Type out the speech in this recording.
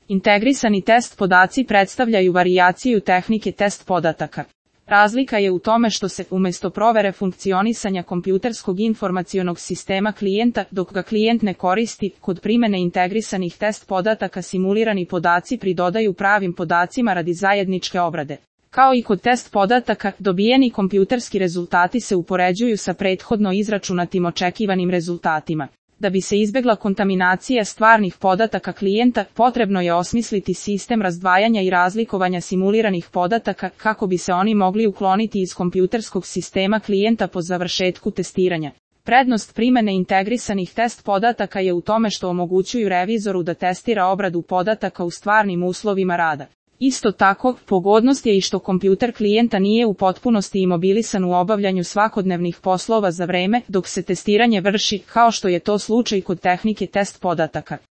Integrisani test podaci predstavljaju varijaciju tehnike test podataka. Razlika je u tome što se, umjesto provere funkcionisanja kompjuterskog informacionog sistema klijenta, dok ga klijent ne koristi, kod primjene integrisanih test podataka simulirani podaci pridodaju pravim podacima radi zajedničke obrade. Kao i kod test podataka, dobijeni kompjuterski rezultati se upoređuju sa prethodno izračunatim očekivanim rezultatima. Da bi se izbjegla kontaminacija stvarnih podataka klijenta, potrebno je osmisliti sistem razdvajanja i razlikovanja simuliranih podataka kako bi se oni mogli ukloniti iz kompjuterskog sistema klijenta po završetku testiranja. Prednost primjene integrisanih test podataka je u tome što omogućuju revizoru da testira obradu podataka u stvarnim uslovima rada. Isto tako, pogodnost je i što kompjuter klijenta nije u potpunosti imobilisan u obavljanju svakodnevnih poslova za vreme dok se testiranje vrši, kao što je to slučaj kod tehnike test podataka.